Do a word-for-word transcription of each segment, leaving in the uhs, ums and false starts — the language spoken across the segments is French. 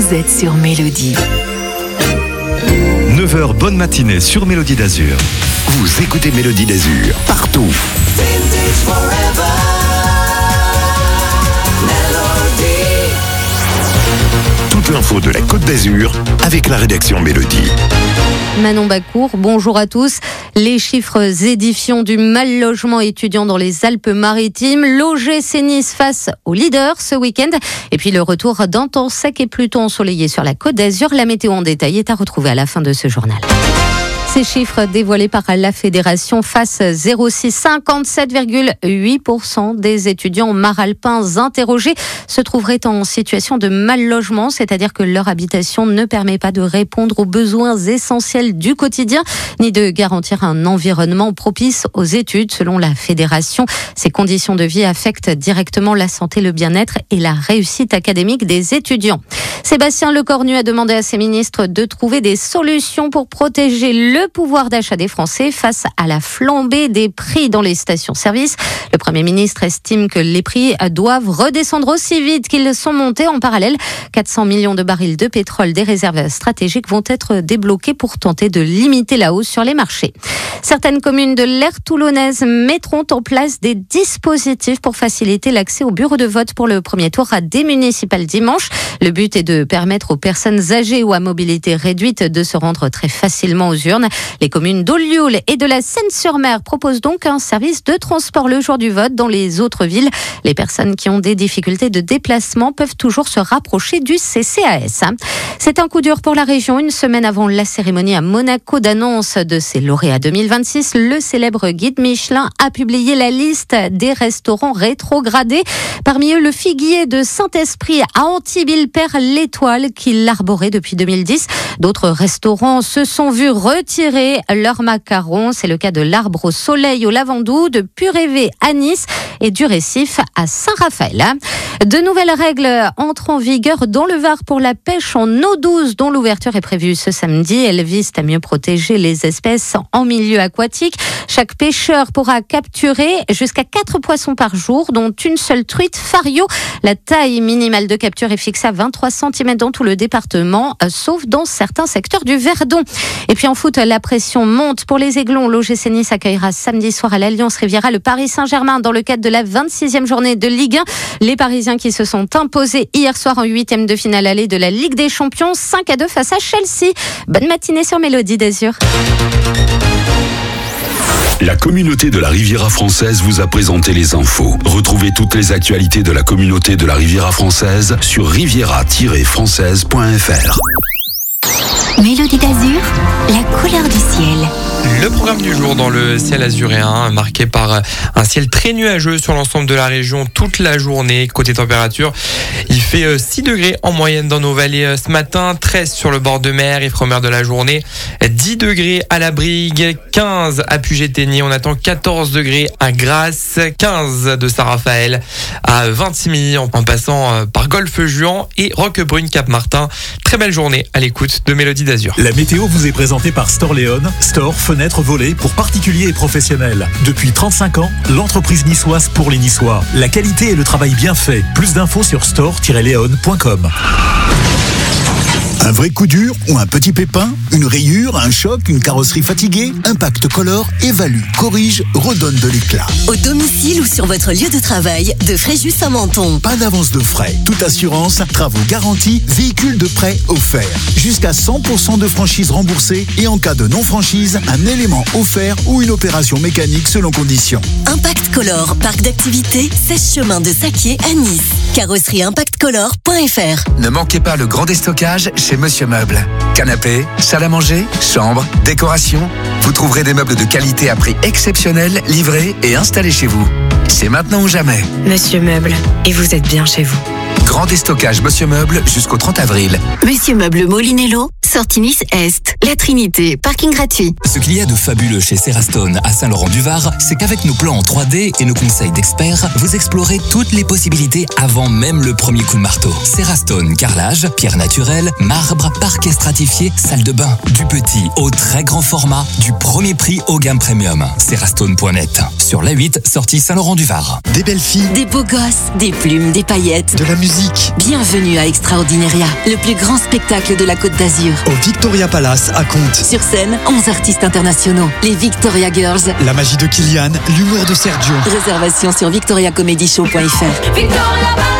vous êtes sur Mélodie. neuf heures, bonne matinée sur Mélodie d'Azur. Vous écoutez Mélodie d'Azur, partout. Toute l'info de la Côte d'Azur avec la rédaction Mélodie. Manon Bacour, bonjour à tous. Les chiffres édifiants du mal logement étudiant dans les Alpes-Maritimes. L'O G C Nice face au leader ce week-end. Et puis le retour d'un temps sec et plutôt ensoleillé sur la Côte d'Azur. La météo en détail est à retrouver à la fin de ce journal. Ces chiffres dévoilés par la Fédération face zéro six, cinquante-sept virgule huit pour cent des étudiants maralpins interrogés se trouveraient en situation de mal logement, c'est-à-dire que leur habitation ne permet pas de répondre aux besoins essentiels du quotidien, ni de garantir un environnement propice aux études. Selon la Fédération, ces conditions de vie affectent directement la santé, le bien-être et la réussite académique des étudiants. Sébastien Lecornu a demandé à ses ministres de trouver des solutions pour protéger le pouvoir d'achat des Français face à la flambée des prix dans les stations-service. Le Premier ministre estime que les prix doivent redescendre aussi vite qu'ils sont montés en parallèle. quatre cents millions de barils de pétrole des réserves stratégiques vont être débloqués pour tenter de limiter la hausse sur les marchés. Certaines communes de l'aire toulonnaise mettront en place des dispositifs pour faciliter l'accès au bureau de vote pour le premier tour à des municipales dimanche. Le but est de permettre aux personnes âgées ou à mobilité réduite de se rendre très facilement aux urnes. Les communes d'Ollioules et de la Seine-sur-Mer proposent donc un service de transport le jour du vote. Dans les autres villes, les personnes qui ont des difficultés de déplacement peuvent toujours se rapprocher du C C A S. C'est un coup dur pour la région. Une semaine avant la cérémonie à Monaco d'annonce de ses lauréats deux mille vingt-six, le célèbre guide Michelin a publié la liste des restaurants rétrogradés. Parmi eux, le Figuier de Saint-Esprit à Antibes-Père l'Étoile qui l'arborait depuis deux mille dix. D'autres restaurants se sont vus retirer leurs macarons. C'est le cas de l'Arbre au Soleil au Lavandou, de Purévé à Nice et du Récif à Saint-Raphaël. De nouvelles règles entrent en vigueur dans le Var pour la pêche en eau douce, dont l'ouverture est prévue ce samedi. Elles visent à mieux protéger les espèces en milieu aquatique. Chaque pêcheur pourra capturer jusqu'à quatre poissons par jour, dont une seule truite fario. La taille minimale de capture est fixée à vingt-trois centimètres dans tout le département, sauf dans certains secteurs du Verdon. Et puis en foot, la pression monte pour les Aiglons. L'O G C Nice accueillera samedi soir à l'Alliance Riviera le Paris Saint-Germain dans le cadre de la vingt-sixième journée de Ligue un. Les Parisiens qui se sont imposés hier soir en huitième de finale allée de la Ligue des Champions, cinq à deux face à Chelsea. Bonne matinée sur Mélodie d'Azur. La communauté de la Riviera française vous a présenté les infos. Retrouvez toutes les actualités de la communauté de la Riviera française sur riviera tiret française point f r. Mélodie d'Azur, la couleur du ciel. Le programme du jour dans le ciel azuréen, marqué par un ciel très nuageux sur l'ensemble de la région toute la journée. Côté température, il fait six degrés en moyenne dans nos vallées ce matin, treize sur le bord de mer, Ifremer de la journée, dix degrés à la Brigue, quinze à Puget-Théniers, on attend quatorze degrés à Grasse, quinze de Saint-Raphaël à Vintimille en passant par Golfe-Juan et Roquebrune-Cap-Martin. Très belle journée à l'écoute de Mélodie d'Azur. La météo vous est présentée par Storléon, store, fenêtres, volets pour particuliers et professionnels. Depuis trente-cinq ans, l'entreprise niçoise pour les Niçois. La qualité et le travail bien fait. Plus d'infos sur store tiret léon point com. Un vrai coup dur ou un petit pépin, une rayure, un choc, une carrosserie fatiguée, Impact Color évalue, corrige, redonne de l'éclat. Au domicile ou sur votre lieu de travail, de Fréjus à Menton. Pas d'avance de frais, toute assurance, travaux garantis, véhicule de prêt offert. Jusqu'à cent pour cent de franchise remboursée et en cas de non-franchise, un élément offert ou une opération mécanique selon conditions. Impact Color, parc d'activités, seize chemin de Saquier à Nice. Carrosserie impact color point f r. Ne manquez pas le grand déstockage chez Monsieur Meuble. Canapé, salle à manger, chambre, décoration. Vous trouverez des meubles de qualité à prix exceptionnel, livrés et installés chez vous. C'est maintenant ou jamais. Monsieur Meuble, et vous êtes bien chez vous. Grand déstockage Monsieur Meuble jusqu'au trente avril. Monsieur Meuble Molinello, sortie Nice Est. La Trinité, parking gratuit. Ce qu'il y a de fabuleux chez Serastone à Saint-Laurent-du-Var, c'est qu'avec nos plans en trois D et nos conseils d'experts, vous explorez toutes les possibilités avant même le premier coup de marteau. Serastone, carrelage, pierre naturelle, marbre, parquet stratifié, salle de bain. Du petit au très grand format, du premier prix au gamme premium. Serastone point net. Sur l'A huit, sortie Saint-Laurent-du-Var. Des belles filles, Des beaux gosses, des plumes, des paillettes. de la musique. Bienvenue à Extraordinaria, le plus grand spectacle de la Côte d'Azur. Au Victoria Palace à Comte. Sur scène, onze artistes internationaux. Les Victoria Girls. La magie de Kylian, l'humour de Sergio. Réservation sur victoria comedy show point f r. Victoria Palace.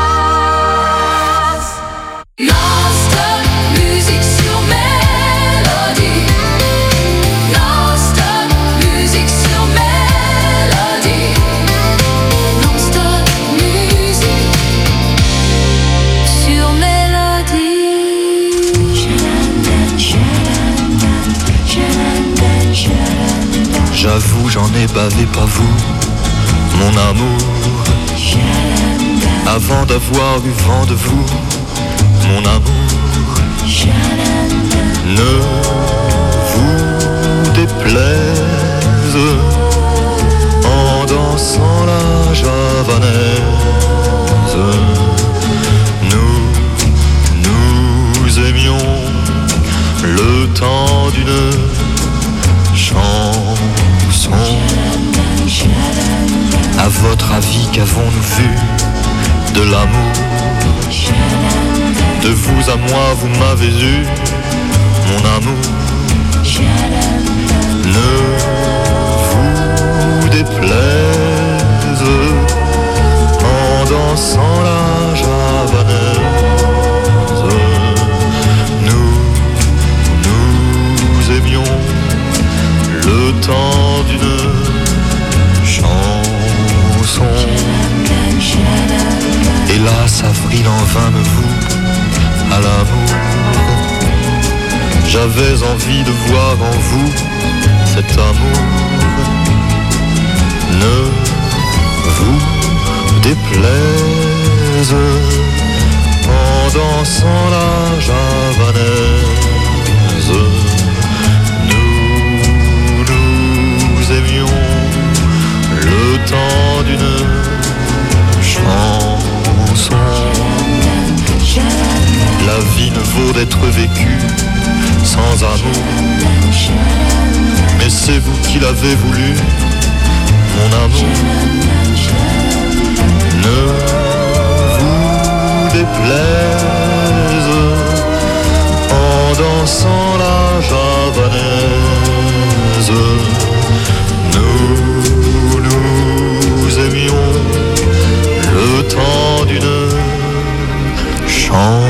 Non-stop musique sur Mélodie. Non-stop musique sur Mélodie. Non-stop musique sur Mélodie. J'avoue, j'en ai bavé, pas vous, mon amour. Avant d'avoir eu vent de vous, mon amour. Ne vous déplaise en dansant la javanaise. Nous, nous aimions le temps d'une chanson. À votre avis, qu'avons-nous vu de l'amour? De vous à moi, vous m'avez eu, mon amour. Ne vous déplaise en dansant la javanaise. Nous, nous aimions le temps d'une chanson. Hélas, avril en vain me voue à l'amour. J'avais envie de voir en vous cet amour. Ne vous déplaise en dansant la javanaise. Nous, nous aimions le temps d'une chanson. La vie ne vaut d'être vécue sans amour. Mais c'est vous qui l'avez voulu, mon amour. Ne vous déplaise en dansant la javanaise. Nous, nous aimions le temps d'une chanson.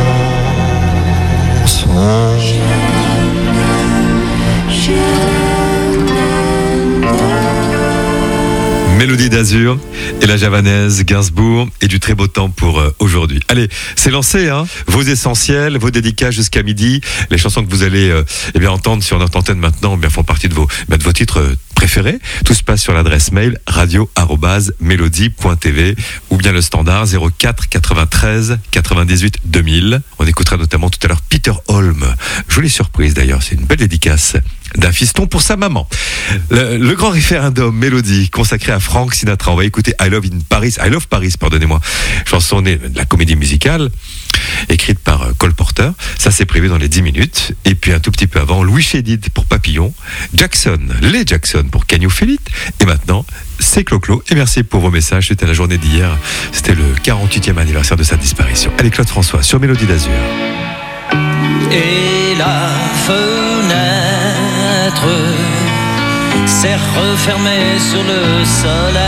Mélodie d'Azur et la javanaise Gainsbourg et du très beau temps pour euh, aujourd'hui. Allez, c'est lancé, hein. Vos essentiels, vos dédicaces jusqu'à midi. Les chansons que vous allez euh, eh bien entendre sur notre antenne maintenant, eh bien font partie de vos, bah, de vos titres euh, préférés. Tout se passe sur l'adresse mail radio arobase mélodie point t v ou bien le standard zéro quatre quatre-vingt-treize quatre-vingt-dix-huit deux mille. On écoutera notamment tout à l'heure Peter Holm. Jolie surprise d'ailleurs, c'est une belle dédicace d'un fiston pour sa maman. Le, le grand référendum Mélodie consacré à Frank Sinatra. On va écouter I Love in Paris, I Love Paris, pardonnez-moi. Chanson née de la comédie musicale, écrite par Cole Porter. Ça, c'est prévu dans les dix minutes. Et puis un tout petit peu avant, Louis Chédid pour Papillon, Jackson, les Jackson pour Can You Feel It. Et maintenant, c'est Clo-Clo. Et merci pour vos messages. C'était la journée d'hier. C'était le quarante-huitième anniversaire de sa disparition. Allez, Claude François sur Mélodie d'Azur. Et la fenêtre s'est refermée sur le soleil.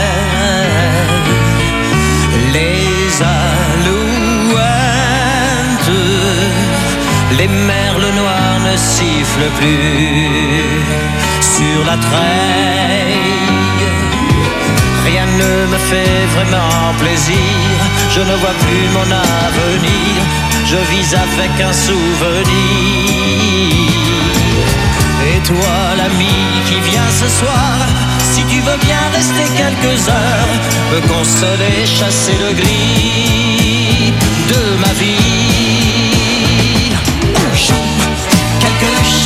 Les alouettes, les merles noirs ne sifflent plus sur la treille. Rien ne me fait vraiment plaisir, je ne vois plus mon avenir, je vis avec un souvenir. Et toi l'ami qui vient ce soir, si tu veux bien rester quelques heures, me consoler, chasser le gris de ma vie. Chante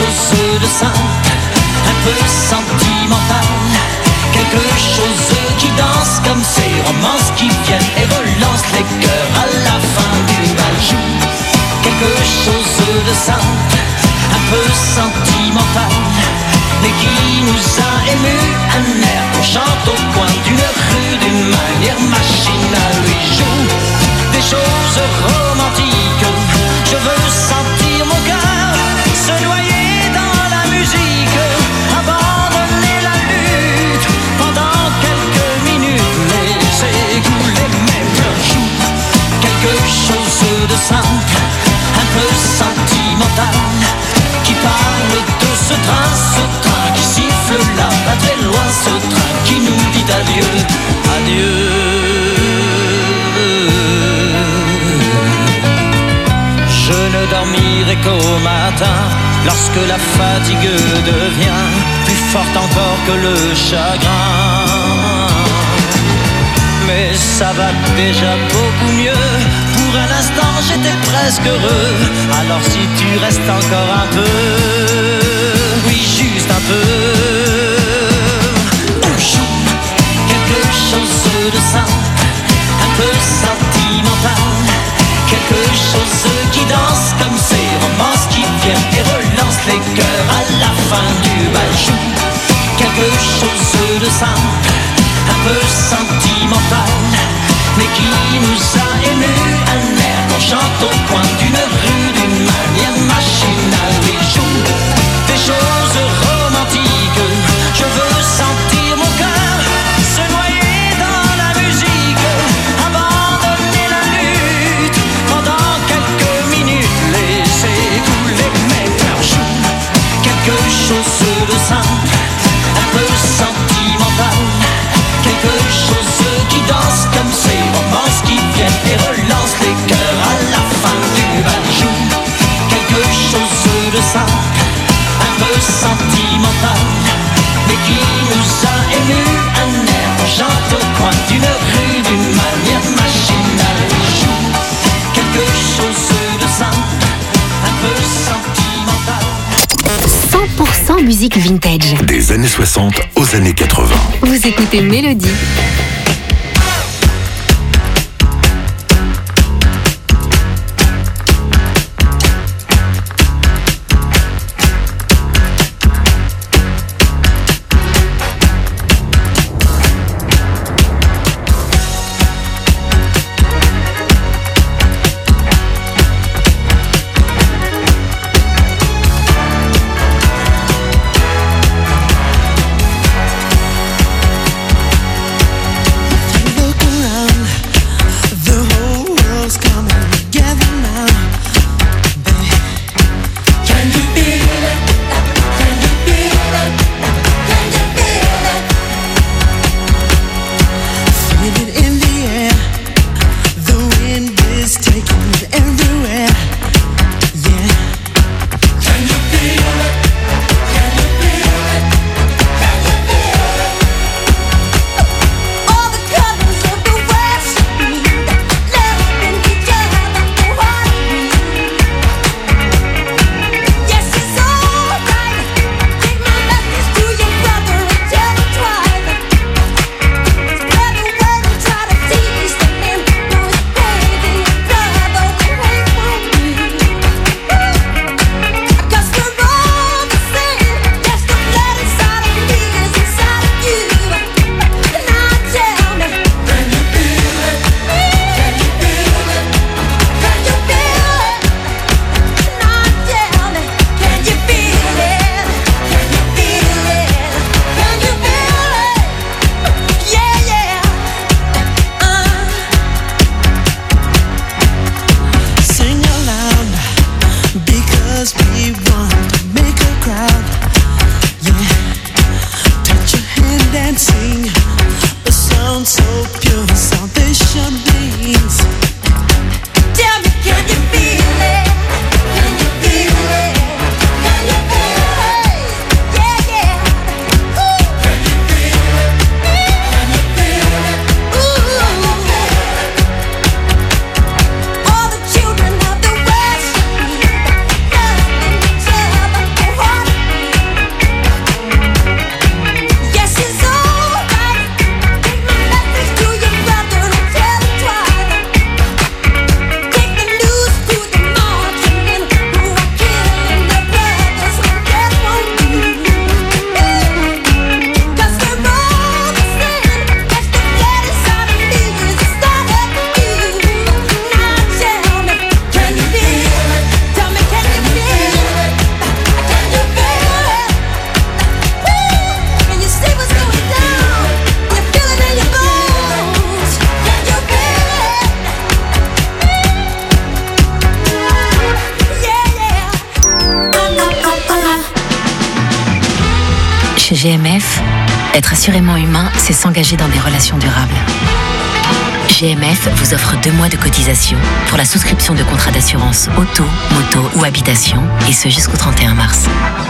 chose de simple, un peu sentimental, quelque chose qui danse comme ces romances qui viennent et relancent les cœurs à la fin du bal. Joue quelque chose de simple, un peu sentimental, mais qui nous a émus, un air qu'on chante au coin d'une rue d'une manière machinale. Oui, joue des choses romantiques, je veux sentir mon cœur se noyer dans la musique, abandonner la lutte pendant quelques minutes, laisser couler mes pleurs. Joue quelque chose de simple, un peu sentimental, qui parle de ce train, ce train qui siffle là-bas très loin, ce train qui nous dit adieu, adieu. Je ne dormirai qu'au matin, lorsque la fatigue devient plus forte encore que le chagrin. Mais ça va déjà beaucoup mieux, pour un instant j'étais presque heureux. Alors si tu restes encore un peu, oui juste un peu, on joue quelque chose de simple, un peu sentimental, quelque chose qui danse comme ces romances qui viennent et relancent les cœurs à la fin du bal. Joue quelque chose de simple, un peu sentimental, mais qui nous a émus, un air qu'on chante au coin d'une rue d'une manière machinale. Oui, joue des choses romantiques, je veux sentir mon cœur se noyer dans la musique, abandonner la lutte pendant quelques minutes, laisser couler mes pleurs. Joue quelque chose de simple, un peu sentimental, quelque chose qui danse comme ces romances qui viennent et relancent les cœurs à la fin du bal. Joue quelque chose de simple, un peu sentimental, mais qui nous a émus, un air qu'on chante au coin d'une rue d'une manière machinale. Joue quelque chose de simple, un peu sentimental. cent pour cent musique vintage. Des années soixante aux années quatre-vingts. Vous écoutez Mélodie. Thank Chez G M F, être assurément humain, c'est s'engager dans des relations durables. G M F vous offre deux mois de cotisation pour la souscription de contrats d'assurance auto, moto ou habitation, et ce jusqu'au trente et un mars.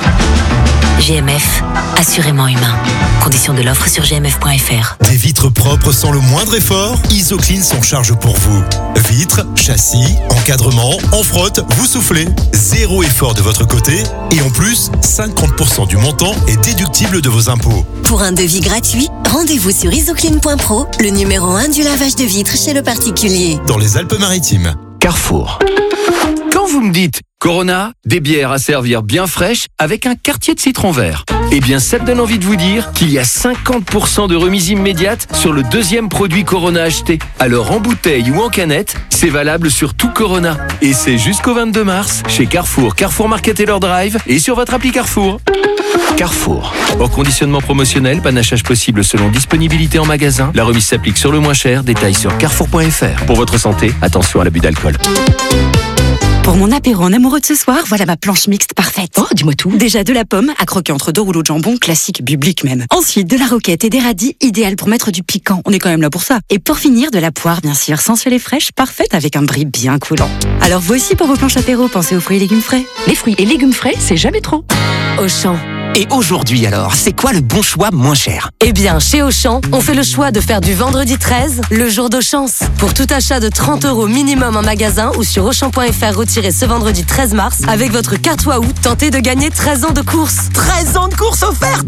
G M F, assurément humain. Conditions de l'offre sur g m f point f r. Des vitres propres sans le moindre effort, Isoclean s'en charge pour vous. Vitres, châssis, encadrement, en frotte, vous soufflez. Zéro effort de votre côté. Et en plus, cinquante pour cent du montant est déductible de vos impôts. Pour un devis gratuit, rendez-vous sur isoclean point pro, le numéro un du lavage de vitres chez le particulier. Dans les Alpes-Maritimes. Carrefour. Quand vous me dites Corona, des bières à servir bien fraîches avec un quartier de citron vert, eh bien ça me donne envie de vous dire qu'il y a cinquante pour cent de remise immédiate sur le deuxième produit Corona acheté. Alors en bouteille ou en canette, c'est valable sur tout Corona. Et c'est jusqu'au vingt-deux mars chez Carrefour, Carrefour Market et leur Drive et sur votre appli Carrefour. Carrefour. Hors conditionnement promotionnel, panachage possible selon disponibilité en magasin. La remise s'applique sur le moins cher. Détails sur carrefour point f r. Pour votre santé, attention à l'abus d'alcool. Pour mon apéro en amoureux de ce soir, voilà ma planche mixte parfaite. Oh, dis-moi tout. Déjà de la pomme, à croquer entre deux rouleaux de jambon, classique biblique même. Ensuite, de la roquette et des radis, idéal pour mettre du piquant. On est quand même là pour ça. Et pour finir, de la poire, bien sûr, sensuelle et fraîche, parfaite avec un brie bien coulant. Alors vous aussi, pour vos planches apéro, pensez aux fruits et légumes frais. Les fruits et légumes frais, c'est jamais trop. Auchan. Et aujourd'hui alors, c'est quoi le bon choix moins cher? Eh bien, chez Auchan, on fait le choix de faire du vendredi treize le jour de chance. Pour tout achat de trente euros minimum en magasin ou sur auchan point f r retiré ce vendredi treize mars, avec votre carte Waouh, tentez de gagner treize ans de course. treize ans de course offerte.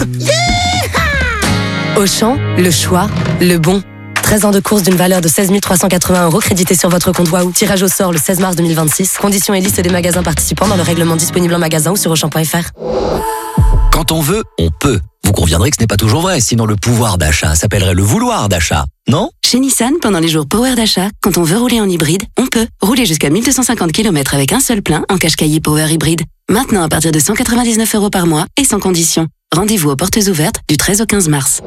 Yeah. Auchan, le choix, le bon. treize ans de course d'une valeur de seize mille trois cent quatre-vingts euros crédité sur votre compte Waouh. Tirage au sort le seize mars deux mille vingt-six. Conditions et liste des magasins participants dans le règlement disponible en magasin ou sur auchan point f r. Quand on veut, on peut. Vous conviendrez que ce n'est pas toujours vrai, sinon le pouvoir d'achat s'appellerait le vouloir d'achat, non? Chez Nissan, pendant les jours Power d'achat, quand on veut rouler en hybride, on peut. Rouler jusqu'à mille deux cent cinquante kilomètres avec un seul plein en Qashqai Power hybride. Maintenant à partir de cent quatre-vingt-dix-neuf euros par mois et sans condition. Rendez-vous aux portes ouvertes du treize au quinze mars.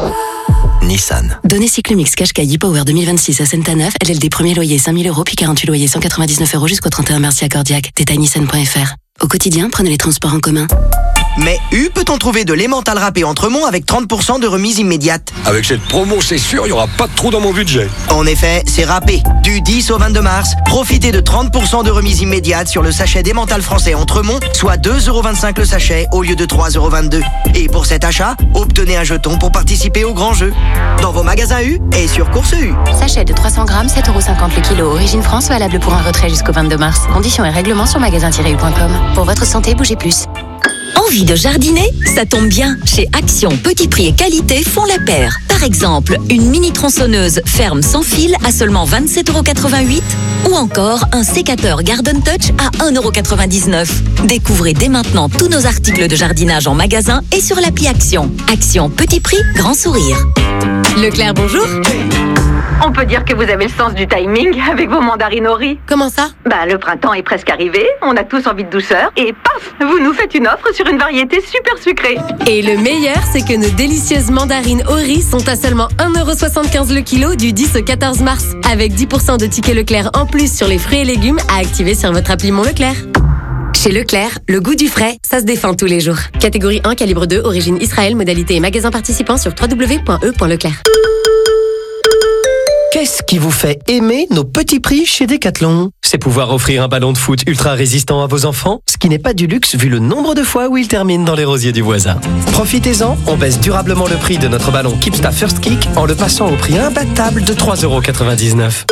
Nissan. Données Cyclomix Qashqai Power deux mille vingt-six à Saint-Neuf, L L D premier loyer cinq mille euros puis quarante-huit loyers cent quatre-vingt-dix-neuf euros jusqu'au trente et un mars à Cordiac. Détail nissan point f r. Au quotidien, prenez les transports en commun. Mais U peut-on trouver de l'emmental râpé Entremont avec trente pour cent de remise immédiate? Avec cette promo, c'est sûr, il n'y aura pas de trou dans mon budget. En effet, c'est râpé. Du dix au vingt-deux mars, profitez de trente pour cent de remise immédiate sur le sachet d'emmental français Entremont, soit deux euros vingt-cinq le sachet au lieu de trois euros vingt-deux. Et pour cet achat, obtenez un jeton pour participer au grand jeu. Dans vos magasins U et sur Course U. Sachet de trois cents grammes, sept euros cinquante le kilo. Origine France, valable pour un retrait jusqu'au vingt-deux mars. Conditions et règlements sur magasin tiret u point com. Pour votre santé, bougez plus. Envie de jardiner? Ça tombe bien. Chez Action, petit prix et qualité font la paire. Par exemple, une mini tronçonneuse ferme sans fil à seulement vingt-sept euros quatre-vingt-huit ou encore un sécateur Garden Touch à un euro quatre-vingt-dix-neuf. Découvrez dès maintenant tous nos articles de jardinage en magasin et sur l'appli Action. Action, petit prix, grand sourire. Leclerc, bonjour. On peut dire que vous avez le sens du timing avec vos mandarines au riz. Comment ça? Bah, le printemps est presque arrivé, on a tous envie de douceur, et paf, vous nous faites une offre sur une variété super sucrée. Et le meilleur, c'est que nos délicieuses mandarines au riz sont à seulement un euro soixante-quinze le kilo du dix au quatorze mars, avec dix pour cent de tickets Leclerc en plus sur les fruits et légumes à activer sur votre appli Mon Leclerc. Chez Leclerc, le goût du frais, ça se défend tous les jours. Catégorie un, calibre deux, origine Israël, modalité et magasin participant sur w w w point e point leclerc. Qu'est-ce qui vous fait aimer nos petits prix chez Decathlon? C'est pouvoir offrir un ballon de foot ultra résistant à vos enfants, ce qui n'est pas du luxe vu le nombre de fois où il termine dans les rosiers du voisin. Profitez-en, on baisse durablement le prix de notre ballon Keepsta First Kick en le passant au prix imbattable de trois euros quatre-vingt-dix-neuf.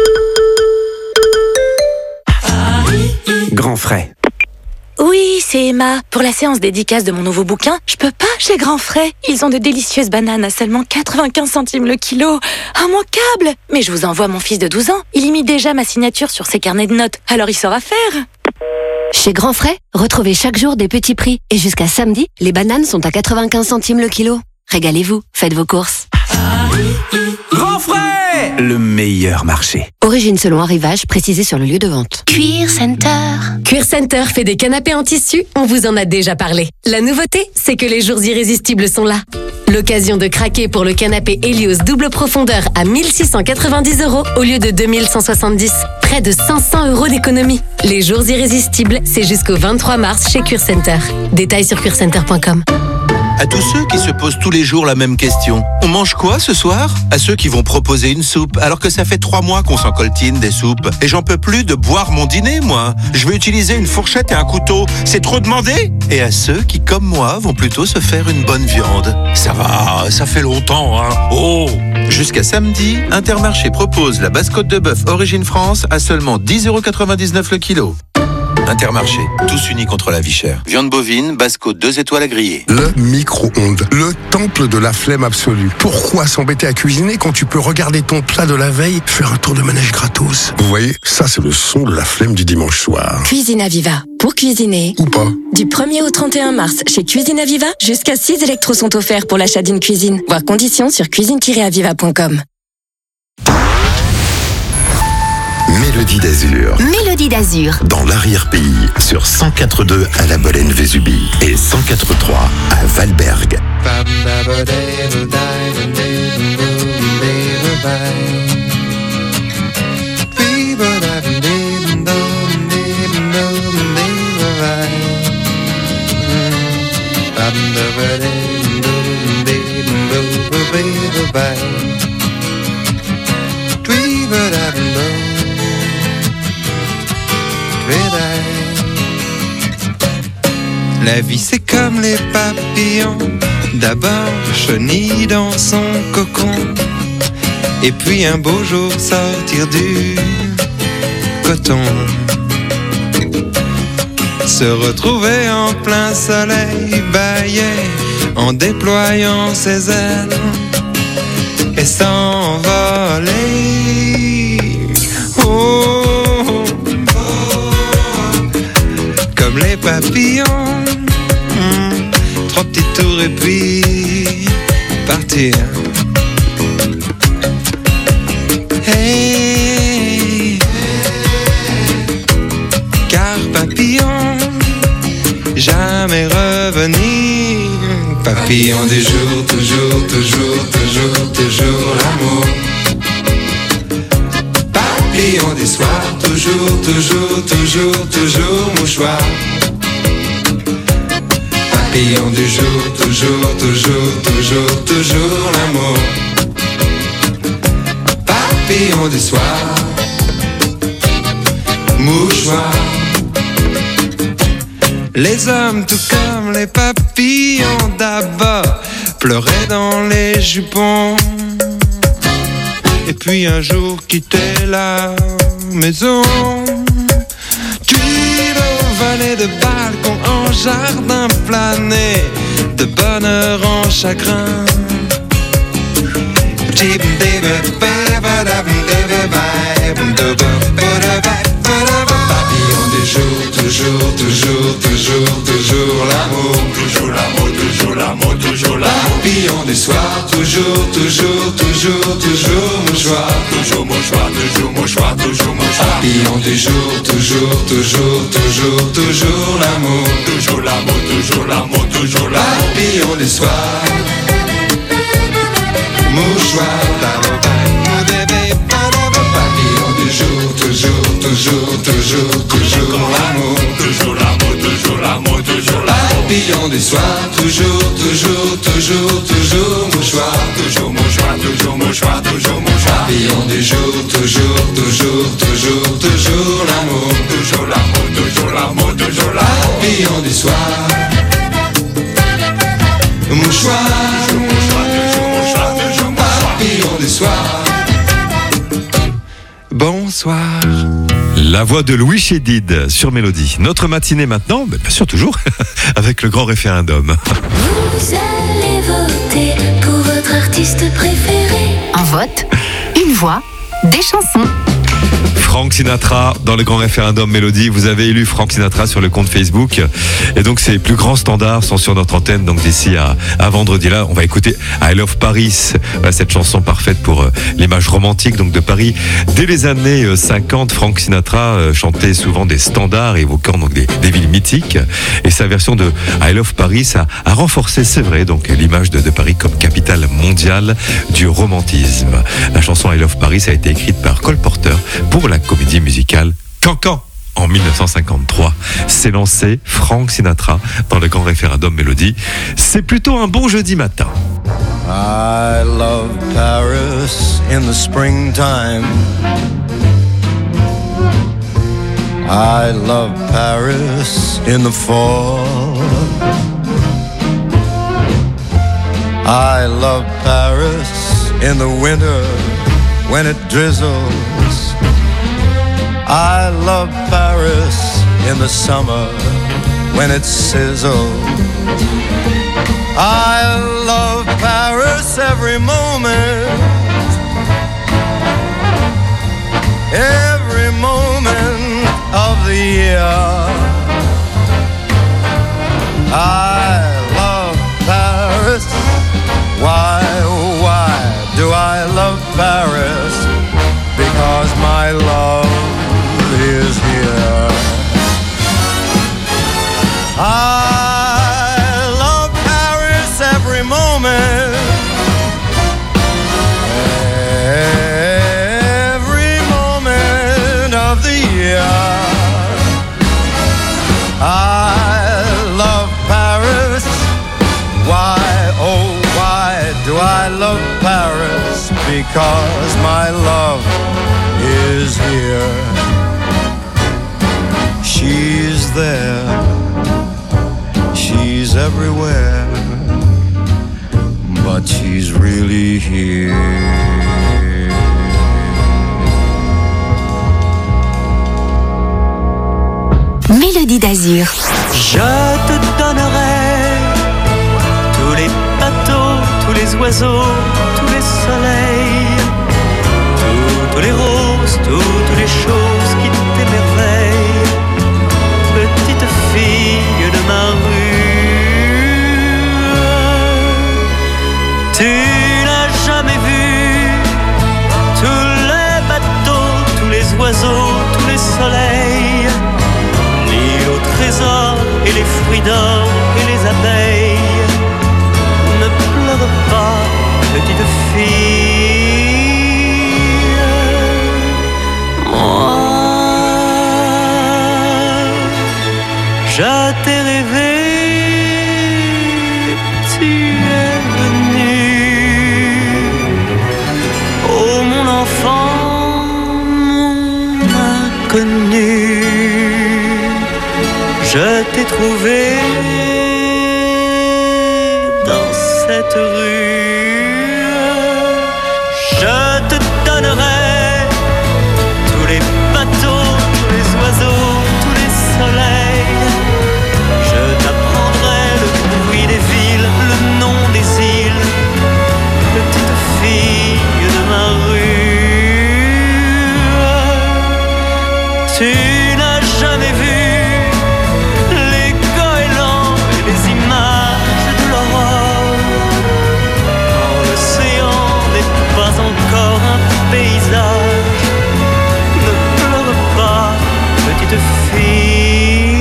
Grand frais. Oui, c'est Emma. Pour la séance dédicace de mon nouveau bouquin, je peux pas chez Grand Frais. Ils ont de délicieuses bananes à seulement quatre-vingt-quinze centimes le kilo. Immanquable! Mais je vous envoie mon fils de douze ans. Il y mit déjà ma signature sur ses carnets de notes, alors il saura faire. Chez Grand Frais, retrouvez chaque jour des petits prix. Et jusqu'à samedi, les bananes sont à quatre-vingt-quinze centimes le kilo. Régalez-vous, faites vos courses. Grand Frais, le meilleur marché. Origine selon arrivage, précisé sur le lieu de vente. Cuir Center. Cuir Center fait des canapés en tissu, on vous en a déjà parlé. La nouveauté, c'est que les jours irrésistibles sont là. L'occasion de craquer pour le canapé Helios double profondeur à mille six cent quatre-vingt-dix euros au lieu de deux mille cent soixante-dix. Près de cinq cents euros d'économie. Les jours irrésistibles, c'est jusqu'au vingt-trois mars chez Cuir Center. Détails sur cuir center point com. À tous ceux qui se posent tous les jours la même question. On mange quoi ce soir? À ceux qui vont proposer une soupe, alors que ça fait trois mois qu'on s'en coltine des soupes. Et j'en peux plus de boire mon dîner, moi. Je veux utiliser une fourchette et un couteau. C'est trop demandé? Et à ceux qui, comme moi, vont plutôt se faire une bonne viande. Ça va, ça fait longtemps, hein. Oh! Jusqu'à samedi, Intermarché propose la basse-côte de bœuf Origine France à seulement dix euros quatre-vingt-dix-neuf le kilo. Intermarché, tous unis contre la vie chère. Viande bovine, basse-côte deux étoiles à griller. Le micro-ondes, le temple de la flemme absolue. Pourquoi s'embêter à cuisiner quand tu peux regarder ton plat de la veille, faire un tour de manège gratos? Vous voyez, ça c'est le son de la flemme du dimanche soir. Cuisine Aviva. Pour cuisiner. Ou pas. Du premier au trente et un mars, chez Cuisine Aviva, jusqu'à six électros sont offerts pour l'achat d'une cuisine. Voir conditions sur cuisine tiret aviva point com. Mélodie d'Azur. Mélodie d'Azur. Dans l'arrière-pays, sur cent quatre virgule deux à la Bolène-Vésubie et cent quatre virgule trois à Valberg. La vie c'est comme les papillons, d'abord chenille dans son cocon, et puis un beau jour sortir du coton, se retrouver en plein soleil, bailler en déployant ses ailes et s'envoler. Oh, comme les papillons. Trois petits tours et puis partir. Hey, car papillon, jamais revenir. Papillon des jours, toujours, toujours, toujours, toujours l'amour. Papillon des soirs, toujours, toujours, toujours, toujours mouchoir. Papillon du jour, toujours, toujours, toujours, toujours l'amour. Papillon du soir, mouchoir. Les hommes, tout comme les papillons, d'abord pleuraient dans les jupons, et puis un jour quittaient la maison. Voler de balcon en jardin, plané de bonheur en chagrin. Papillon des jours, toujours, toujours, toujours, toujours l'amour. Toujours l'amour, toujours l'amour, toujours l'amour. Papillon des soirs, toujours, toujours, toujours, toujours mouchoir. Toujours mouchoir, toujours mouchoir, toujours mouchoir. Papillon des jours, toujours, toujours, toujours, toujours l'amour. Toujours l'amour, toujours l'amour, toujours l'amour. Papillon des soirs, mouchoir. Papillon des jours, toujours, toujours, toujours, toujours l'amour. Toujours l'amour, toujours l'amour, toujours l'amour. Papillon des soirs, toujours, toujours, toujours, toujours mouchoir. Toujours mouchoir, toujours mouchoir, toujours mouchoir. Papillon des jours, toujours, toujours, toujours, toujours l'amour. Toujours l'amour, toujours l'amour, toujours l'amour. Papillon des soirs, mouchoir. Toujours mouchoir, toujours mouchoir, toujours mouchoir. Papillon des soirs. Bonsoir. La voix de Louis Chédid sur Mélodie. Notre matinée maintenant, bien sûr toujours, avec le grand référendum. Vous allez voter pour votre artiste préféré. Un vote, une voix, des chansons. Frank Sinatra dans le grand référendum Mélodie. Vous avez élu Frank Sinatra sur le compte Facebook. Et donc, ses plus grands standards sont sur notre antenne. Donc, d'ici à, à vendredi, là, on va écouter I Love Paris. Voilà, cette chanson parfaite pour euh, l'image romantique donc de Paris. Dès les années euh, cinquante, Frank Sinatra euh, chantait souvent des standards évoquant donc des, des villes mythiques. Et sa version de I Love Paris a, a renforcé, c'est vrai, donc l'image de, de Paris comme capitale mondiale du romantisme. La chanson I Love Paris a été écrite par Cole Porter pour la comédie musicale Cancan. En mille neuf cent cinquante-trois, s'est lancé Frank Sinatra dans le grand référendum Mélodie. C'est plutôt un bon jeudi matin. I love Paris in the springtime. I love Paris in the fall. I love Paris in the winter when it drizzles. I love Paris in the summer when it sizzles. I love Paris every moment, every moment of the year. I love Paris. Why, why do I love Paris? Because my love is here. I love Paris every moment, every moment of the year. I love Paris. Why, oh why do I love Paris? Because my love is here. She's there, she's everywhere, but she's really here. Mélodie d'Azur. Je te donnerai tous les bateaux, tous les oiseaux, tous les soleils, toutes les roses, toutes les choses qui t'émerveillent. Petite fille de ma rue, tu n'as jamais vu tous les bateaux, tous les oiseaux, tous les soleils, ni au trésor et les fruits d'or et les abeilles. Ne pleure pas, petite fille. Moi, je t'ai rêvé, tu es venu. Oh mon enfant, mon inconnu, je t'ai trouvé dans cette rue. Je te donnerai tous les bateaux, tous les oiseaux, tous les soleils. Je t'apprendrai le bruit des villes, le nom des îles. Petite fille de ma rue, tu n'as jamais vu les goélands et les images de l'aurore. Quand l'océan n'est pas encore un paysage, ne pleure pas, petite fille.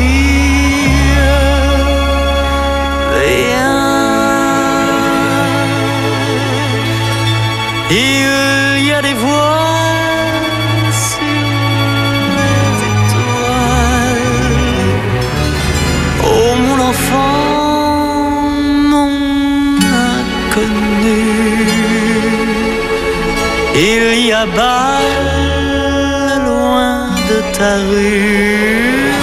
Il y a des voix sur les étoiles. Oh mon enfant, mon inconnu, il y a bas loin de ta rue.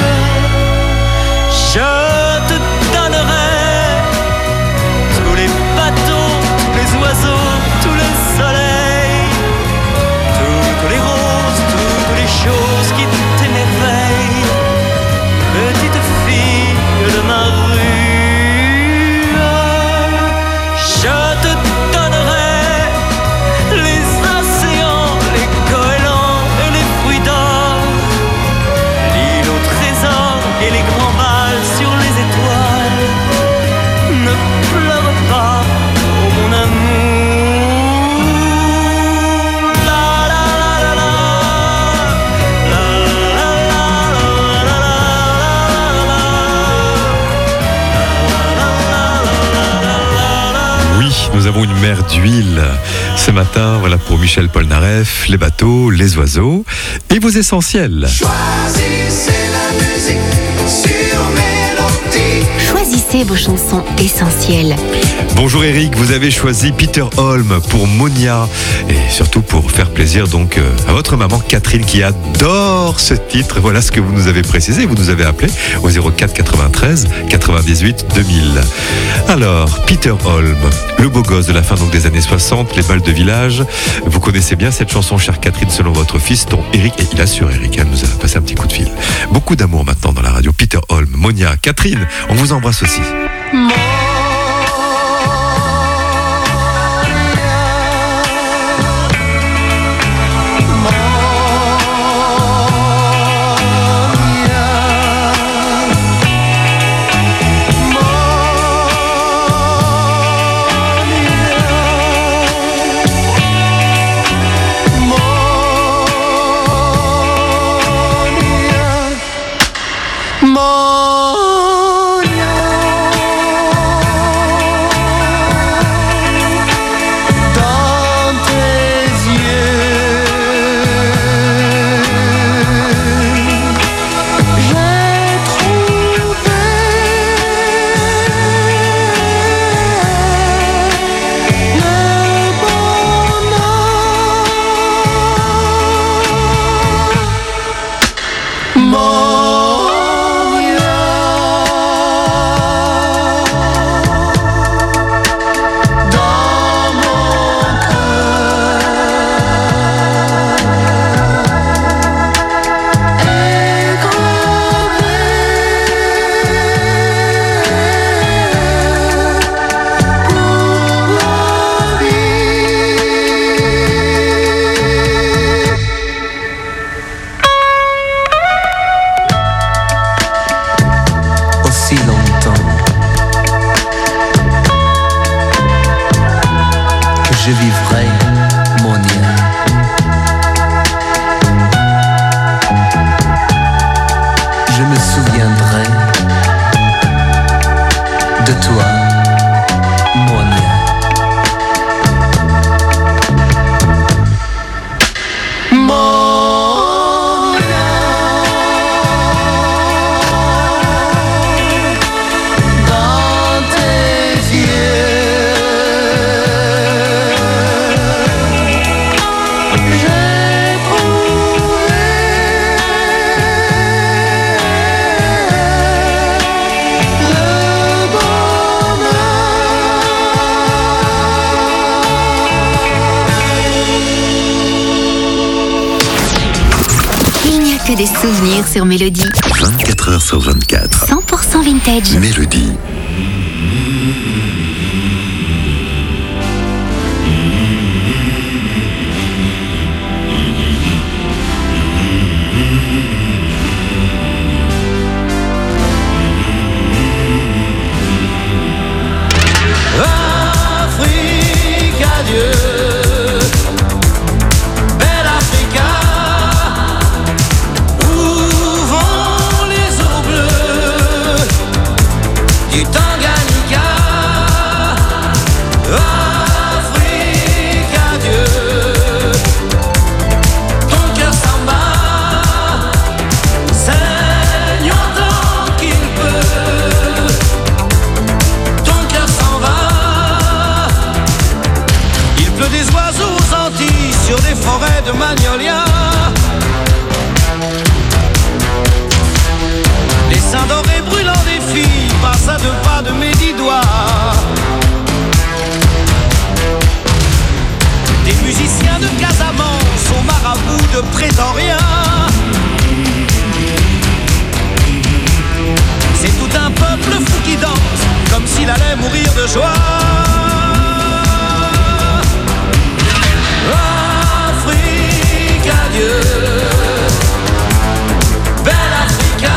Je te donnerai tous les bateaux, tous les oiseaux, tous les soleils, toutes les roses, toutes les choses qui t'émerveillent. Petite fille de ma rue, je te donnerai les océans, les goélands et les fruits nous avons une mer d'huile ce matin. Voilà pour Michel Polnareff, les bateaux, les oiseaux et vos essentiels. Choisissez la musique sur Mélodie. Choisissez vos chansons essentielles. Bonjour Eric, vous avez choisi Peter Holm pour Monia et surtout pour faire plaisir donc à votre maman Catherine qui adore ce titre. Voilà ce que vous nous avez précisé, vous nous avez appelé au zéro quatre quatre-vingt-treize quatre-vingt-dix-huit deux mille. Alors, Peter Holm, le beau gosse de la fin donc des années soixante, les balles de village. Vous connaissez bien cette chanson, chère Catherine, selon votre fils, dont Eric, et il assure Eric, elle nous a passé un petit coup de fil. Beaucoup d'amour maintenant dans la radio. Peter Holm, Monia, Catherine, on vous embrasse aussi. Je vivrai Monia. Je me souviendrai de toi, Monia. Que des souvenirs sur Mélodie. vingt-quatre heures sur vingt-quatre. cent pour cent vintage. Mélodie. Afrique, adieu. De Magnolia, les seins dorés brûlants des filles passent à deux pas de mes dix doigts. Des musiciens de Casamance aux marabouts de Pretoria. C'est tout un peuple fou qui danse comme s'il allait mourir de joie. Adieu, belle Africa,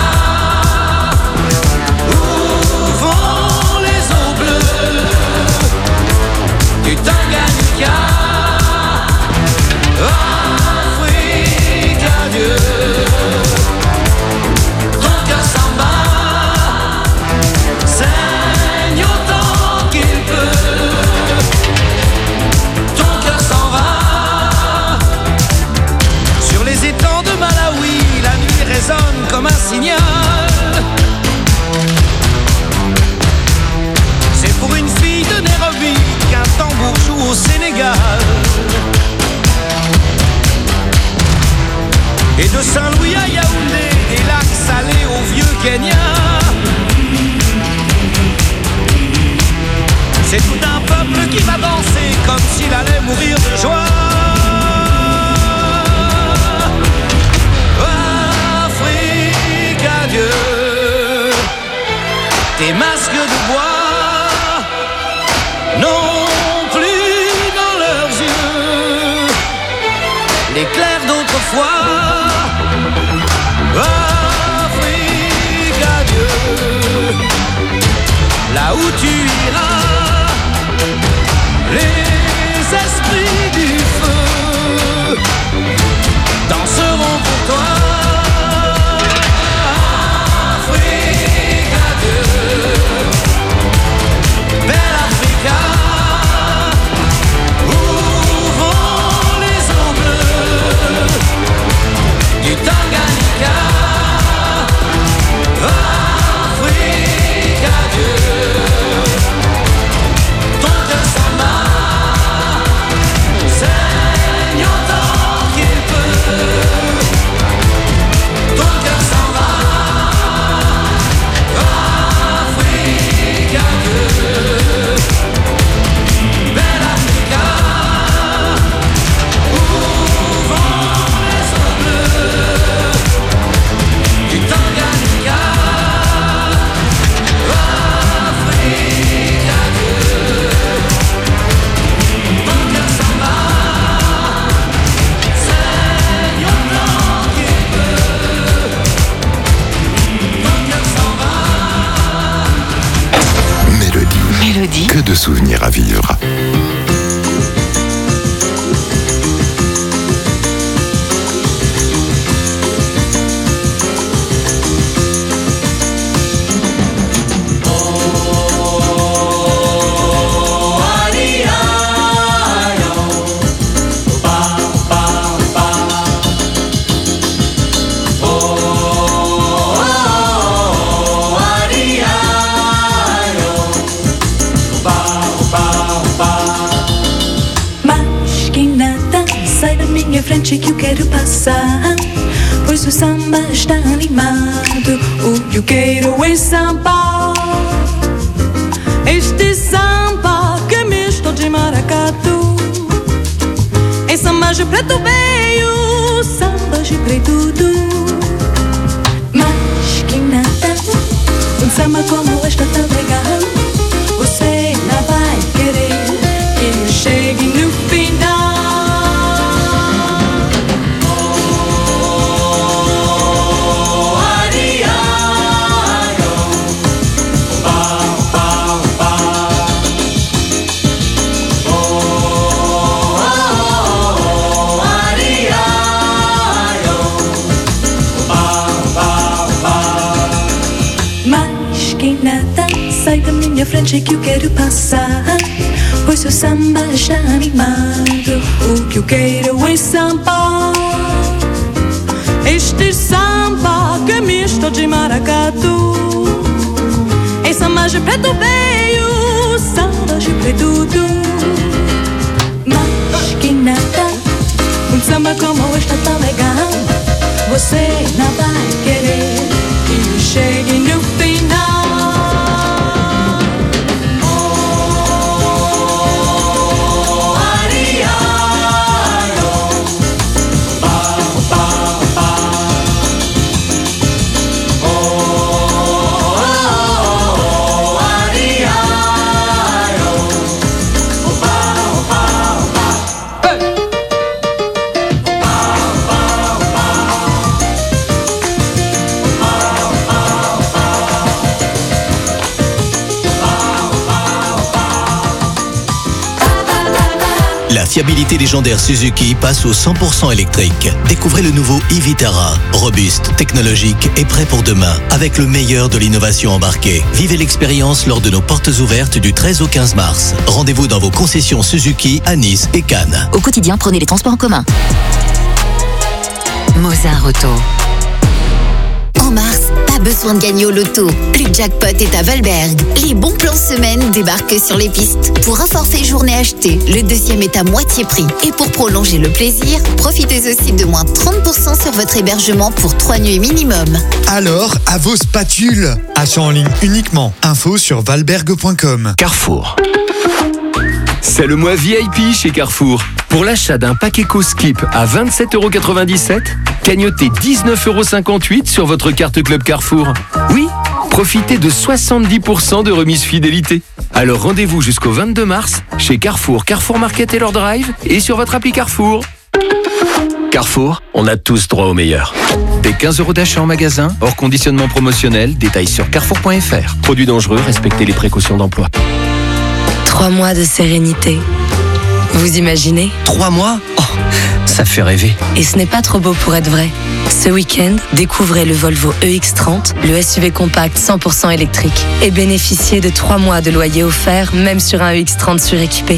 où vont les eaux bleues du Tanganyika. Afrique, adieu, ton cœur s'en bat, saigne autant qu'il peut. où tu iras. Les esprits du feu danseront pour toi. Afrique, adieu, belle Africa, ouvrons les eaux bleues du Tanganyika. Afrique, adieu, ton cœur s'en va, saigne autant qu'il peut. Ton cœur s'en va, Afrique, adieu, belle Africa, ouvrons les eaux bleues du Tanganyika. Afrique, adieu, ton cœur s'en va, saigne autant qu'il peut. Ton cœur s'en va. Mélodie. Mélodie. Que de souvenirs à vivre. Frente que eu quero passar, pois o samba está animado. O que eu quero é samba, este samba que é misto de maracatu. É samba de preto veio, samba de preto do. Mas que nada, um samba como este tão legal, você não vai querer que chegue no final. Sai da minha frente que eu quero passar, pois o samba está animado. O que eu quero é samba, este samba que é misto de maracatu. É samba de preto veio, samba de preto do. Mas que nada, um samba como este tão legal, você não vai querer que eu chegue no final. La fiabilité légendaire Suzuki passe au cent pour cent électrique. Découvrez le nouveau e-Vitara, robuste, technologique et prêt pour demain, avec le meilleur de l'innovation embarquée. Vivez l'expérience lors de nos portes ouvertes du treize au quinze mars. Rendez-vous dans vos concessions Suzuki à Nice et Cannes. Au quotidien, prenez les transports en commun. Mozart Auto. En mars, pas besoin de gagner au loto. Le jackpot est à Valberg. Les bons plans semaine débarquent sur les pistes. Pour un forfait journée acheté, le deuxième est à moitié prix. Et pour prolonger le plaisir, profitez aussi de moins trente pour cent sur votre hébergement pour trois nuits minimum. Alors, à vos spatules. Achat en ligne uniquement. Info sur valberg point com. Carrefour. C'est le mois V I P chez Carrefour. Pour l'achat d'un pack Eco-Skip à vingt-sept euros quatre-vingt-dix-sept, cagnotez dix-neuf euros cinquante-huit sur votre carte Club Carrefour. Oui, profitez de soixante-dix pour cent de remise fidélité. Alors rendez-vous jusqu'au vingt-deux mars chez Carrefour, Carrefour Market et leur Drive et sur votre appli Carrefour. Carrefour, on a tous droit au meilleur. Des quinze euros d'achat en magasin, hors conditionnement promotionnel, détails sur carrefour point f r. Produits dangereux, respectez les précautions d'emploi. Trois mois de sérénité. Vous imaginez ? Trois mois ? Oh, ça fait rêver. Et ce n'est pas trop beau pour être vrai. Ce week-end, découvrez le Volvo E X trente, le S U V compact cent pour cent électrique, et bénéficiez de trois mois de loyer offert, même sur un E X trente suréquipé.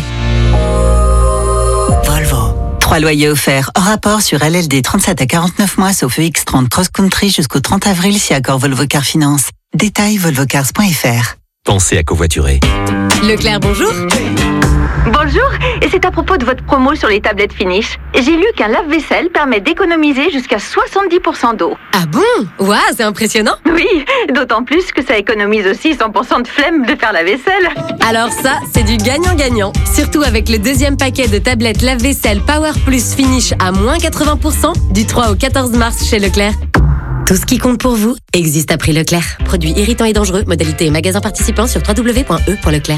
Volvo. Trois loyers offerts hors rapport sur L L D trente-sept à quarante-neuf mois, sauf E X trente Cross Country jusqu'au trente avril si accord Volvo Car Finance. Détail volvo cars point f r. Pensez à covoiturer. Leclerc, bonjour. Bonjour, et c'est à propos de votre promo sur les tablettes Finish. J'ai lu qu'un lave-vaisselle permet d'économiser jusqu'à soixante-dix pour cent d'eau. Ah bon ? Waouh, c'est impressionnant. Oui, d'autant plus que ça économise aussi cent pour cent de flemme de faire la vaisselle. Alors ça, c'est du gagnant-gagnant. Surtout avec le deuxième paquet de tablettes lave-vaisselle Power Plus Finish à moins quatre-vingts pour cent du trois au quatorze mars chez Leclerc. Tout ce qui compte pour vous existe à prix Leclerc. Produits irritants et dangereux, modalité et magasins participants sur w w w point e point leclerc.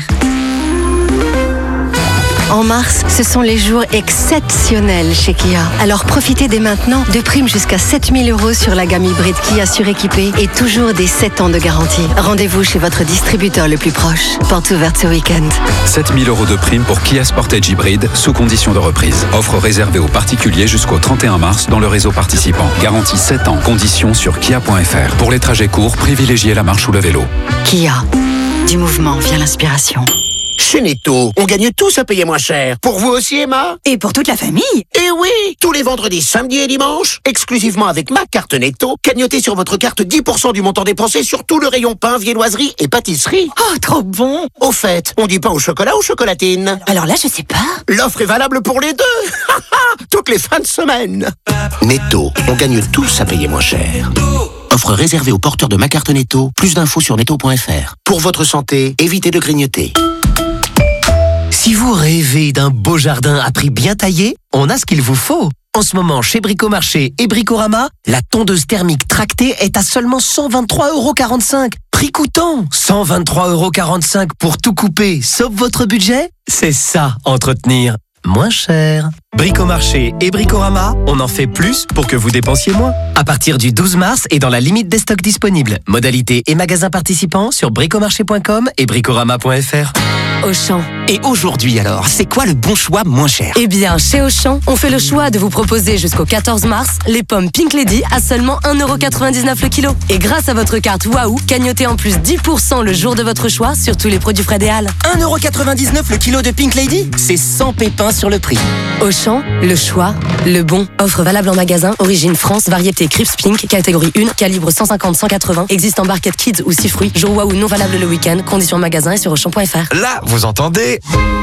En mars, ce sont les jours exceptionnels chez Kia. Alors profitez dès maintenant de primes jusqu'à sept mille euros sur la gamme hybride Kia suréquipée et toujours des sept ans de garantie. Rendez-vous chez votre distributeur le plus proche. Porte ouverte ce week-end. sept mille euros de primes pour Kia Sportage hybride sous condition de reprise. Offre réservée aux particuliers jusqu'au trente et un mars dans le réseau participant. Garantie sept ans. Conditions sur kia point f r. Pour les trajets courts, privilégiez la marche ou le vélo. Kia. Du mouvement vient l'inspiration. Chez Netto, on gagne tous à payer moins cher. Pour vous aussi, Emma ? Et pour toute la famille ? Eh oui ! Tous les vendredis, samedis et dimanches, exclusivement avec ma carte Netto, cagnotez sur votre carte dix pour cent du montant dépensé sur tout le rayon pain, viennoiserie et pâtisserie. Oh, trop bon ! Au fait, on dit pain au chocolat ou chocolatine ? Alors là, je sais pas. L'offre est valable pour les deux. Toutes les fins de semaine. Netto, on gagne tous à payer moins cher. Offre réservée aux porteurs de ma carte Netto. Plus d'infos sur netto point f r. Pour votre santé, évitez de grignoter. Si vous rêvez d'un beau jardin à prix bien taillé, on a ce qu'il vous faut. En ce moment, chez Bricomarché et Bricorama, la tondeuse thermique tractée est à seulement cent vingt-trois euros quarante-cinq. Prix coûtant cent vingt-trois euros quarante-cinq pour tout couper, sauf votre budget. C'est ça, entretenir moins cher. Bricomarché et Bricorama, on en fait plus pour que vous dépensiez moins. À partir du douze mars et dans la limite des stocks disponibles. Modalités et magasins participants sur bricomarché point com et bricorama point f r. Auchan. Et aujourd'hui alors, c'est quoi le bon choix moins cher ? Eh bien, chez Auchan, on fait le choix de vous proposer jusqu'au quatorze mars les pommes Pink Lady à seulement un euro quatre-vingt-dix-neuf le kilo. Et grâce à votre carte Waouh, cagnotez en plus dix pour cent le jour de votre choix sur tous les produits Fred et Halles. un euro quatre-vingt-dix-neuf le kilo de Pink Lady ? C'est sans pépins sur le prix. Auchan, le choix, le bon. Offre valable en magasin, origine France, variété Crips Pink, catégorie un, calibre cent cinquante à cent quatre-vingts. Existe en barquette Kids ou six fruits. Jour Waouh non valable le week-end. Conditions magasin et sur auchan point f r. Là, vous entendez ?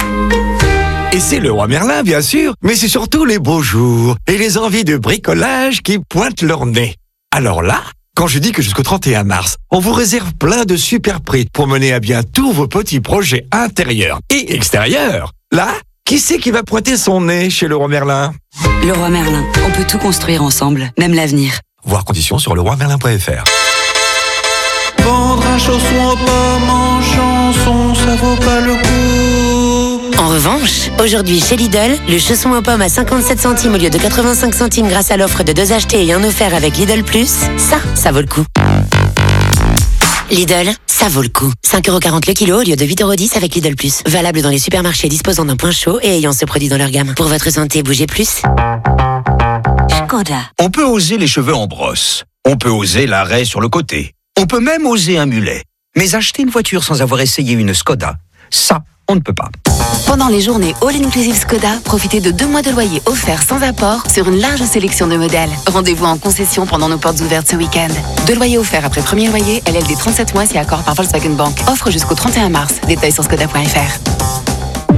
Et c'est le roi Merlin, bien sûr, mais c'est surtout les beaux jours et les envies de bricolage qui pointent leur nez. Alors là, quand je dis que jusqu'au trente et un mars, on vous réserve plein de super prix pour mener à bien tous vos petits projets intérieurs et extérieurs, là, qui c'est qui va pointer son nez chez le roi Merlin ? Le roi Merlin, on peut tout construire ensemble, même l'avenir. Voir conditions sur le roi merlin point f r. Vendre un chausson aux pommes en chanson, ça vaut pas le coup. En revanche, aujourd'hui chez Lidl, le chausson aux pommes à cinquante-sept centimes au lieu de quatre-vingt-cinq centimes grâce à l'offre de deux achetés et un offert avec Lidl Plus, ça, ça vaut le coup. Lidl, ça vaut le coup. cinq euros quarante le kilo au lieu de huit euros dix avec Lidl Plus. Valable dans les supermarchés disposant d'un point chaud et ayant ce produit dans leur gamme. Pour votre santé, bougez plus. Skoda. On peut oser les cheveux en brosse. On peut oser l'arrêt sur le côté. On peut même oser un mulet. Mais acheter une voiture sans avoir essayé une Skoda, ça, on ne peut pas. Pendant les journées All Inclusive Skoda, profitez de deux mois de loyer offerts sans apport sur une large sélection de modèles. Rendez-vous en concession pendant nos portes ouvertes ce week-end. Deux loyers offerts après premier loyer, L L D trente-sept mois si accord par Volkswagen Bank. Offre jusqu'au trente et un mars. Détails sur skoda point f r.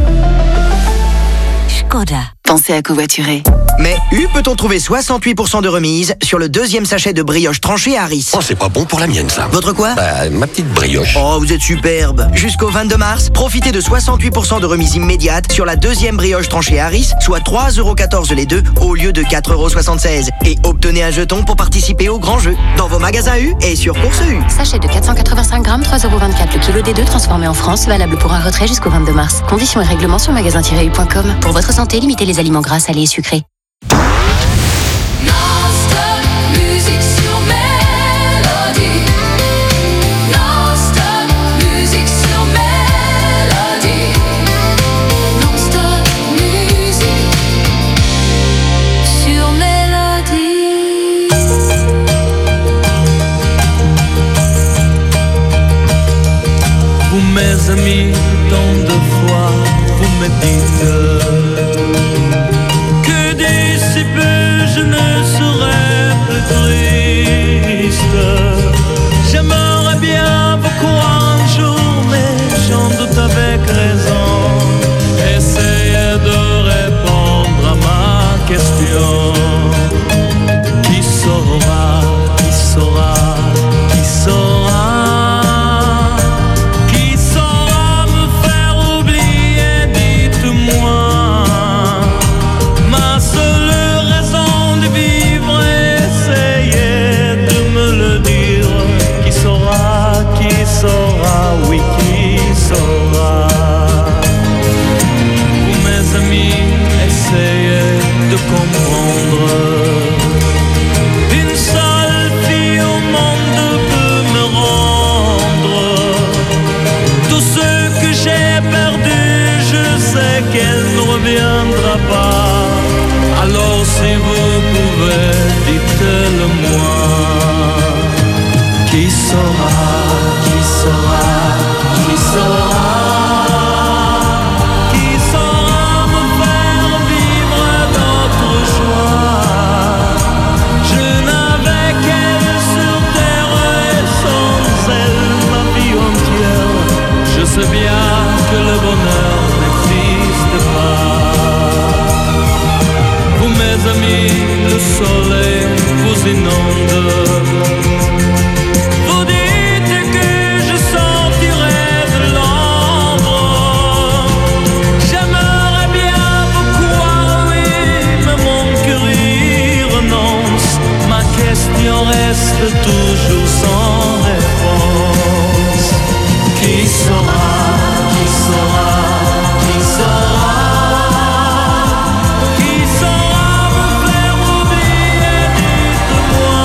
Skoda. Pensez à covoiturer. Mais U peut-on trouver soixante-huit pour cent de remise sur le deuxième sachet de brioche tranchée Harris. Oh, c'est pas bon pour la mienne, ça. Votre quoi ? Bah, ma petite brioche. Oh, vous êtes superbe. Jusqu'au vingt-deux mars, profitez de soixante-huit pour cent de remise immédiate sur la deuxième brioche tranchée Harris, soit trois euros quatorze les deux au lieu de quatre euros soixante-seize. Et obtenez un jeton pour participer au grand jeu dans vos magasins U et sur Course U. Sachet de quatre cent quatre-vingt-cinq grammes, trois euros vingt-quatre le kilo des deux transformé en France, valable pour un retrait jusqu'au vingt-deux mars. Conditions et règlements sur magasin tiret u point com. Pour votre santé, limitez les aliments gras, salés et sucrés. amis, tant de fois vous me dites que d'ici peu je ne serai plus triste. J'aimerais bien vous croire un jour, mais j'en doute avec raison. Essayez de répondre à ma question. Qui saura, qui saura, qui saura, qui saura me faire oublier, dites-moi. Ma seule raison de vivre, essayez de me le dire. Qui saura, qui saura, oui, qui saura. Vous mes amis, essayez de comprendre. Une seule fille au monde peut me rendre tout ce que j'ai perdu. Je sais qu'elle ne reviendra pas. Alors si vous pouvez, dites-le moi. Qui saura, qui saura, qui saura, qui saura me faire vivre d'autres joie. Je n'avais qu'elle sur terre et sans elle ma vie entière. Je sais bien que le bonheur n'existe pas. Vous mes amis, le soleil vous inonde. Vous dites que je sortirai de l'ombre. J'aimerais bien vous croire, oui, mais mon cœur y renonce. Ma question reste toujours sans réponse. Qui saura, qui saura, qui saura, qui saura me faire oublier, dites-moi.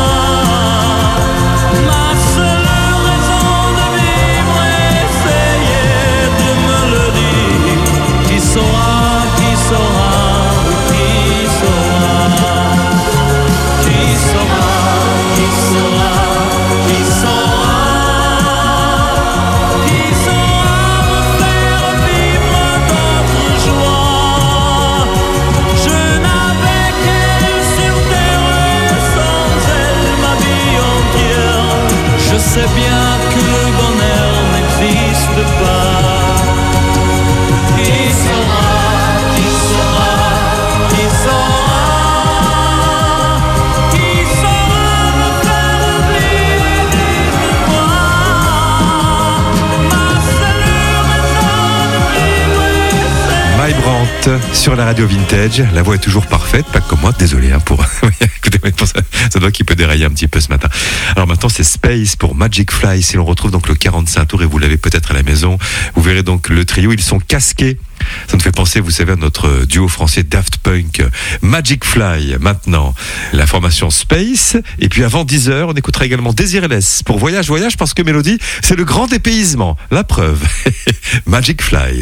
Ma seule raison de vivre, essayez de me le dire. Qui saura, qui saura, qui saura, qui saura, qui saura, qui saura, qui saura me faire vivre d'autres joies. Je n'avais qu'elle sur terre et sans elle ma vie entière. Je sais bien que le bonheur n'existe pas. Qui saura, qui saura, qui saura, qui saura me faire oublier, dites-moi. Ma seule raison de vivre, c'est My Brandt sur la radio Vintage. La voix est toujours parfaite, pas comme moi, désolé hein, pour. Écoutez, pour ça, ça doit qu'il peut dérailler un petit peu ce matin. Alors maintenant c'est Space pour Magic Fly. Si l'on retrouve donc le quarante-cinq tours et vous l'avez peut-être à la maison, vous verrez donc le trio, ils sont casqués. Ça nous fait penser, vous savez, à notre duo français Daft Punk. Magic Fly, maintenant, la formation Space. Et puis avant dix heures, on écoutera également Desireless pour Voyage, Voyage, parce que Mélodie, c'est le grand dépaysement. La preuve. Magic Fly.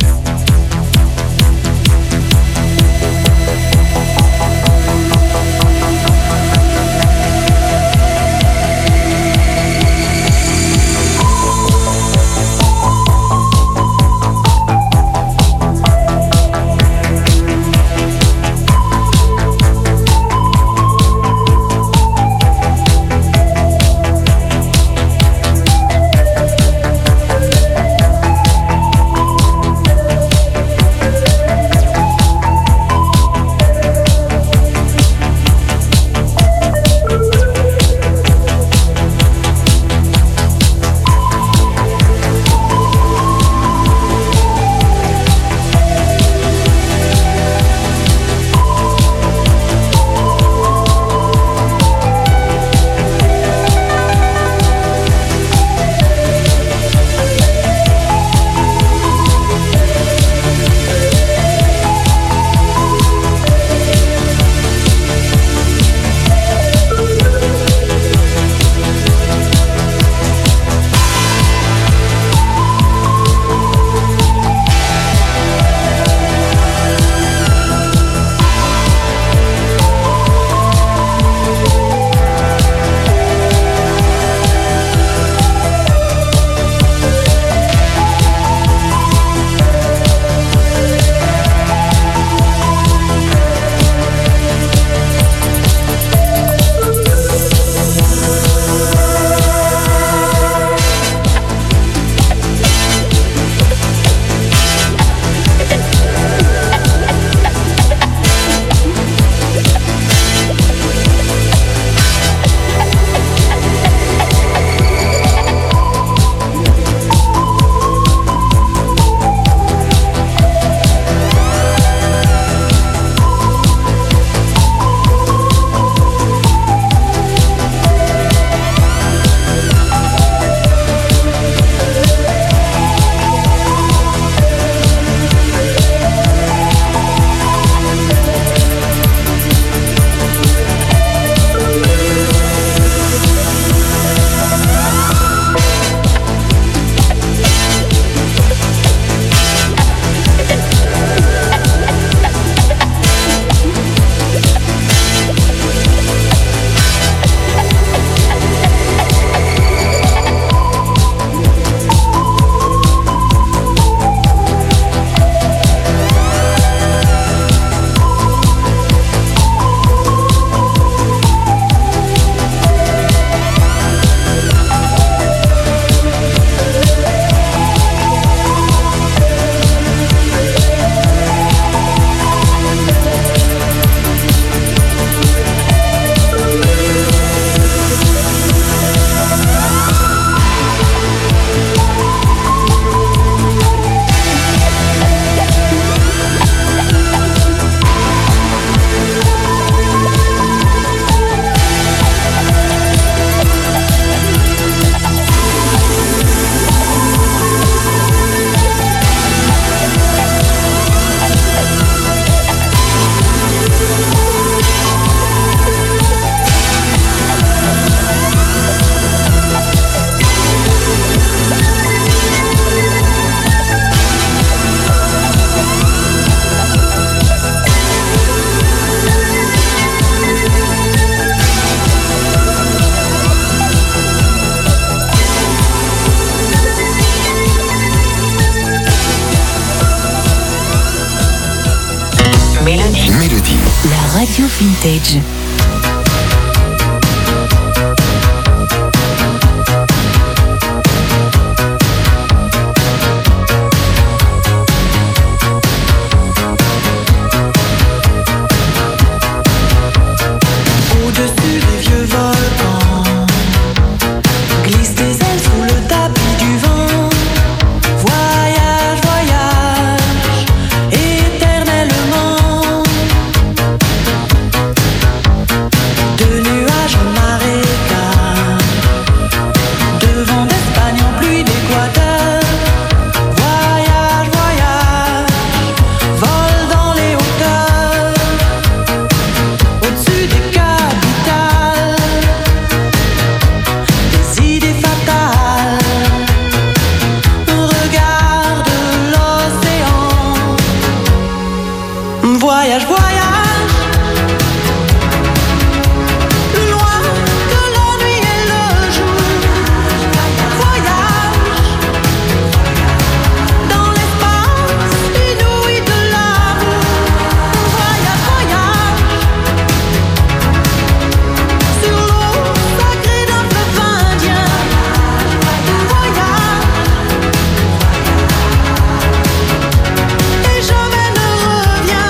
Mélodie. Mélodie. La radio vintage. Au-dessus des vieux volcans, glisse des ailes sous le tapis du vent. Voyage, voyage, éternellement. De nuages en marécage, de vent d'Espagne en pluie d'Équateur. Voyage, voyage, vol dans les hauteurs. Au-dessus des capitales, des idées fatales. Regarde l'océan. Voyage, voyage, plus loin que la nuit et le jour. Voyage dans l'espace inouï de l'amour. Voyage, voyage sur l'eau sacrée d'un fleuve indien. Voyage et jamais ne reviens.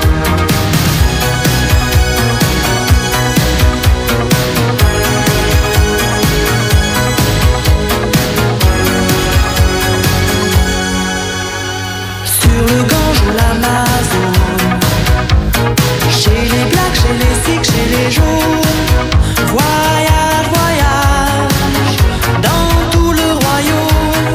Sur le Gange ou l'Amazone, chez les Blacks, chez les Sikhs, chez les Jaunes. Voyage, voyage dans tout le royaume.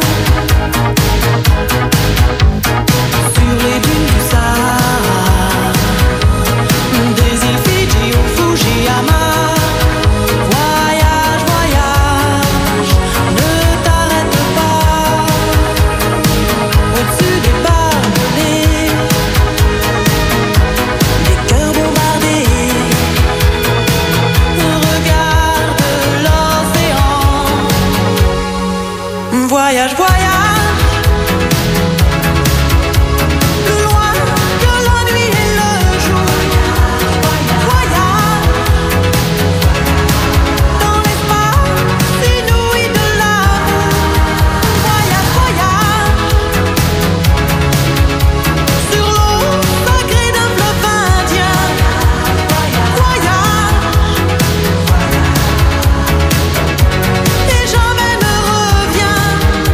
Sur les dunes du Sahara, des îles Fidji au Fujiyama. Voyage, voyage, ne t'arrête pas. Au-dessus des barbelés, des cœurs bombardés. Regarde l'océan. Voyage, voyage, plus loin que la nuit et le jour. Voyage dans l'espace inouï de l'amour. Voyage, voyage sur l'eau sacrée d'un fleuve indien. Voyage et jamais ne reviens.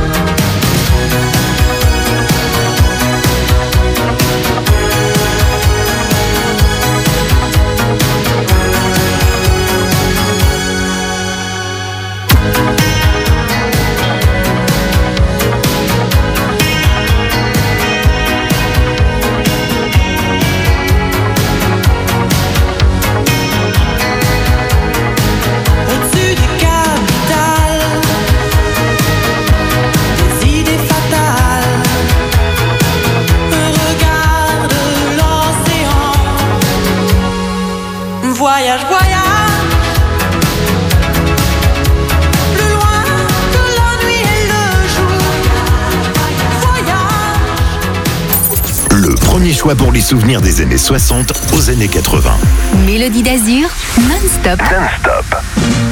Au-dessus des capitales, des idées fatales. Regarde l'océan. Voyage, voyage, plus loin que la nuit et le jour. Voyage. Le premier choix pour les souvenirs des années soixante aux années quatre-vingts. Mélodie d'Azur, non-stop. Non-stop.